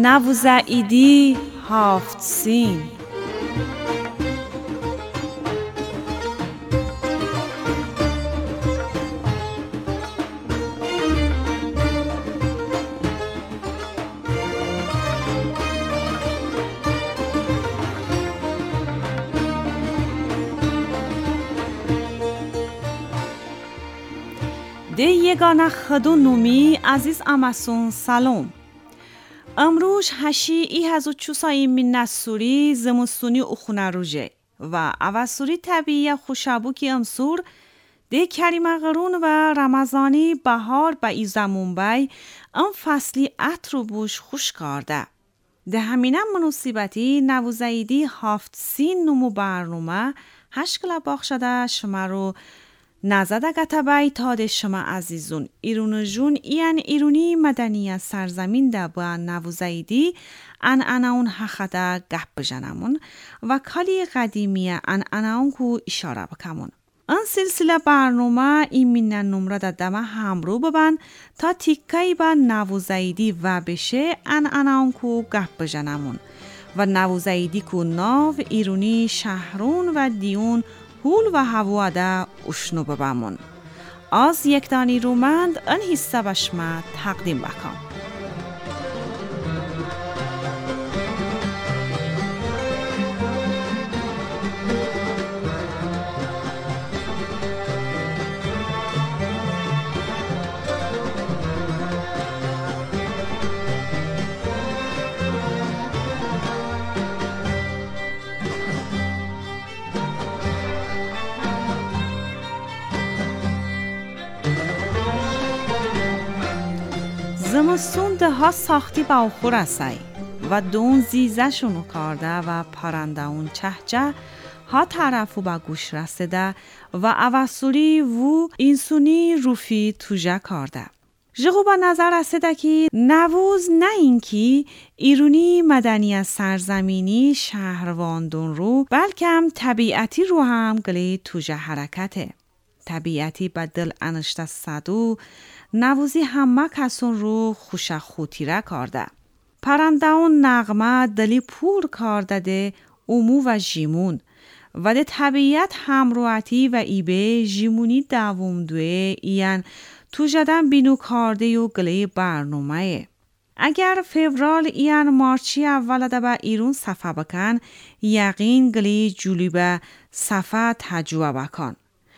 نوزعیدی هفت سین. ده یگانه خدو نومی عزیز امسون سلام. امروز هشی ای هزو چوسایی من نسوری زمستونی اخونه روژه و اواسوری طبیعی خوشابو که امسور ده کریمه قرون و رمضانی بهار با ای زمون بای ام فصلی اترو بوش خوش کرده. ده همینه مناسبتی نوزعیدی هفت سین نمو برنامه هشکلا باخشده شما رو نزده گتبای تاده شما عزیزون ایرون جون ایرونی مدنی سرزمین ده با نوزعیدی اون حخده گپ بجنمون و کالی قدیمی اون کو اشاره بکمون. ان سلسله برنامه این مینن نمره ده دمه همرو ببن تا تیکایی با نوزعیدی و بشه اون کو گپ بجنمون و نوزعیدی کو ناو ایرونی شهرون و دیون هول و هوا ده اشنو ببمون. از یک دانی رومند ان حصه بشما تقدیم بکم. زمستون ده ها ساختی با اخور اسای و دون زیزه شونو کرده و پرنده اون چهچه ها طرفو با گوش رسیده و اواسوری و اینسونی روفی توجه کرده. جغو با نظر رسیده که نووز نه اینکی ایرونی مدنی سرزمینی شهرواندون رو بلکه هم طبیعتی رو هم گلی توجه حرکته. طبیعتی با دل انشته صدو نووزی همه کسون رو خوشه خوتیره کرده. پرنده اون نغمه دلی پور کرده ده امو و جیمون و ده طبیعت همروحتی و ایبه جیمونی دوم دوه این تو جدن بینو کرده و گلی برنامه. اگر فورال این مارچی اول ده با ایرون صفحه بکن یقین گلی جولی به صفحه تجوه بکن.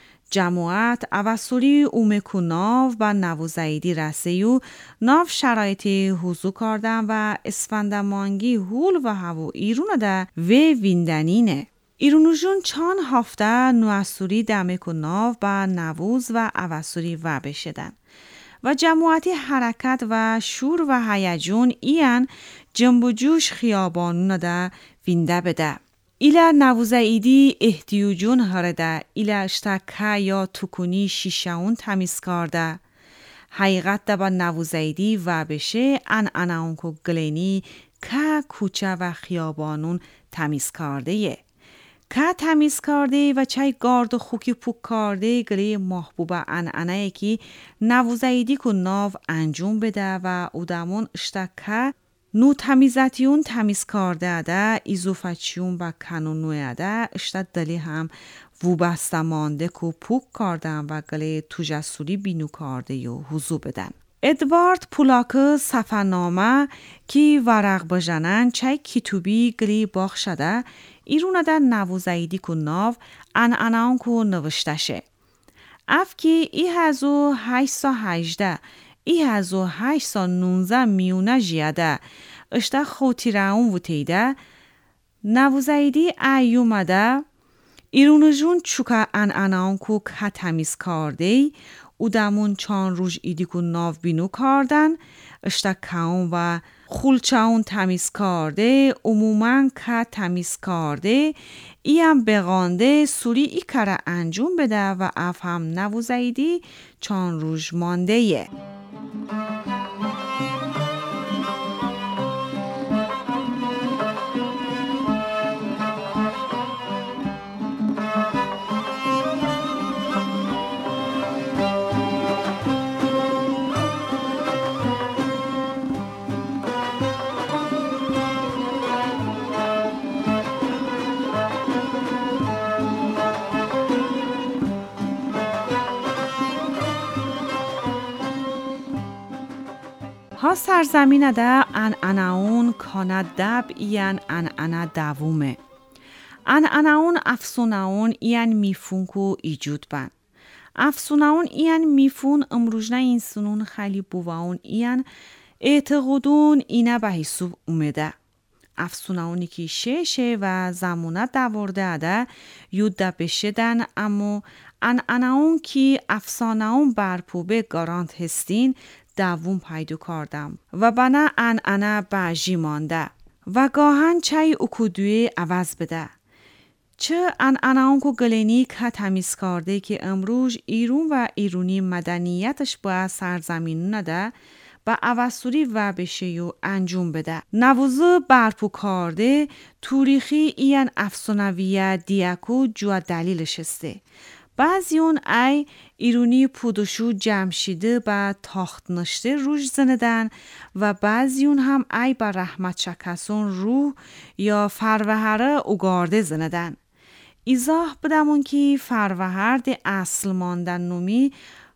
جماعت اواسوری اومکو ناو با نوزعیدی رسیو ناو شرایطی حضور کردن و اسفندمانگی هول و هوا ایرون ده و ویندنینه. ایرونوژون چان هفته نواسوری دمکو ناو با نووز و اواسوری و بشدن و جماعتی حرکت و شور و هیجون این جنب و جوش خیابانون ده وینده بده. ایلا نوزعیدی احتیوجون هرده ایلا اشتکه یا تکونی شیشهون تمیز کرده. حقیقت ده با نوزعیدی و بشه اون که گلینی که کوچه و خیابانون تمیز کرده یه. که تمیز کرده و چای گارد و خوکی پوک کرده گلی محبوبه انعانه که نوزعیدی که ناو انجام بده و اودمون اشتکه نو تمیزتیون تمیز کرده ده ایزوفچیون با کنونوه ده اشتاد دلی هم ووبسته مانده که پوک کردن و گلی توجسوری بینو کرده یو حضور بدن. ادوارد پولاک صفحه‌نامه کی ورق بجنن چای کتوبی گلی باخ شده ایرونه ده نوزعیدی که ناو اون که نوشته شه. افکی 1818 1819 میونه جیاده اشتا خوتیره اون وطیده نوزعیدی ایومده ایرونجون چوکا اون که تمیز کرده او دمون چان روش ایدی که ناو بینو کردن اشتا کون و خولچه اون تمیز کرده عموماً که تمیز کرده ایم بغانده سوری ای کاره انجام بده و افهم نوزعیدی چان روش مانده یه. ها سرزمین ده انعناون کاند دب این انعنه دوومه. انعناون افسوناون این میفون کو ایجود بن. افسوناون این میفون امروجنه این سنون خیلی بواون این اعتقادون اینه به حساب اومده. افسوناونی که ششه و زمانت دورده اده یوده بشدن اما انعناون که افساناون برپوبه گارانت هستین دوون پیدا کردم و بنا انعنه بجی مانده و گاهن چای اکودوی عوض بده. چه انعناون کو گلینی که تمیز کرده که امروز ایرون و ایرونی مدنیتش با سرزمین نده با اواسوری و بشه و انجام بده. نووزه برپو کرده توریخی این افسانویه دیاکو جو دلیلش استه. بعضیون ای ایرونی پودشو جمشیده با تاخت نشته روش زندن و بعضیون هم ای با رحمت شکسون روح یا فروهره اگارده زندن. ایزاح بدمون که فروهر ده اصل ماندن نومی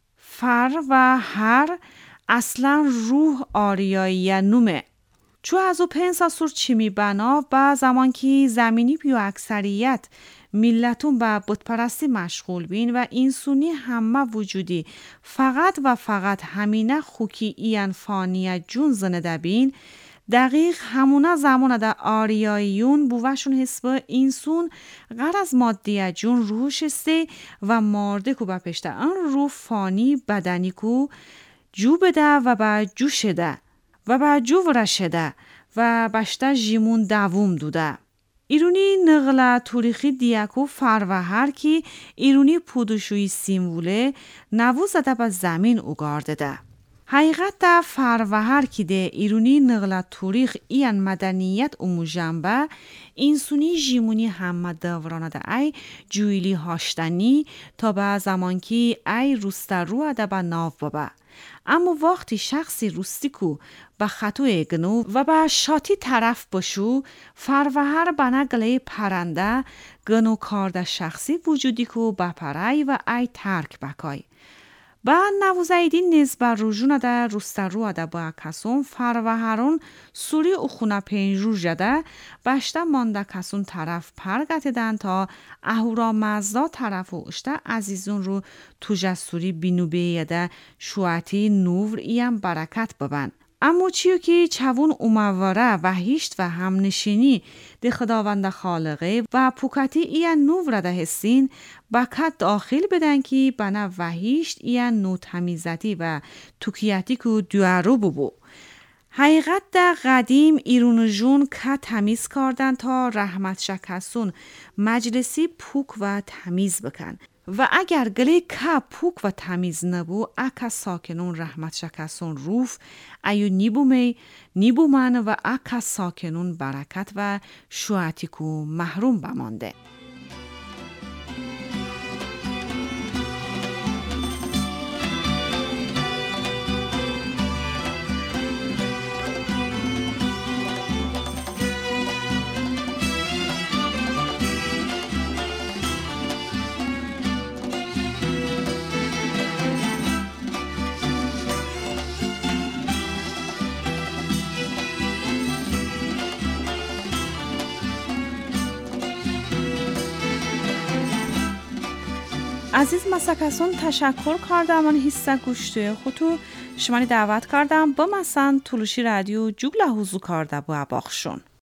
فروهر اصلا روح آریایی نومه. چو از او پنسا سور چیمی بنا با زمان که زمینی بیو اکثریت ملتون با بتپرستی مشغول بین و اینسونی همه وجودی فقط و فقط همینه خوکی این فانیه جون زنده بین دقیق همونه زمانه دا آریاییون بوشون حسب اینسون غرض مادیه جون روش استه و مارده کو بپشته ان رو فانی بدنی کو جو بده و با جو شده و با جو ورشده و بشته جیمون دووم دوده. ایرونی نقل توریخی دیاکو فروهر کی ایرونی پودشوی سیموله نوو زده با زمین اگارده ده. حقیقت ده فروهر کی ده ایرونی نقل توریخ این مدنیت امو جنبه اینسونی جیمونی همه دورانه ده ای جویلی هاشتنی تا به زمان کی ای روسته رو ده با ناو بابه. اما وقتی شخصی روستی کو با خطو اگنو و با شاتی طرف باشو فروهر بنا گله پرنده گنو کارده شخصی وجودی کو بپرای و ای ترک بکای. با نوزایدین نزبه روژونه ده روسته رو ده با کسون فروهرون سوری اخونه پنجور جده بشته مانده کسون طرف پرگته دن تا اهورا مزدا طرف و اشته عزیزون رو تو جسوری بینوبه یده شوعتی نور ایم برکت ببن. اما چیو که چوون اومواره و هیشت و همنشینی ده خداوند خالقه و پوکتی این نور ده هستین بکت داخل بدن که بنا و هیشت این نو تمیزتی و توکیتی که دوارو ببو. حقیقت ده قدیم ایرون جون که تمیز کردن تا رحمت شکسون مجلسی پوک و تمیز بکن. و اگر گلی که پوک و تمیز نبو اکا ساکنون رحمت شکسون روف ایو نیبو من و اکا ساکنون برکت و شوعتیکو محروم بمانده. عزیز مسکسون تشکر کردم من حسه گوشتوی خودتو شمانی دعوت کردم با مثلا تولوشی رادیو جوگله حضور کرده با باخشون.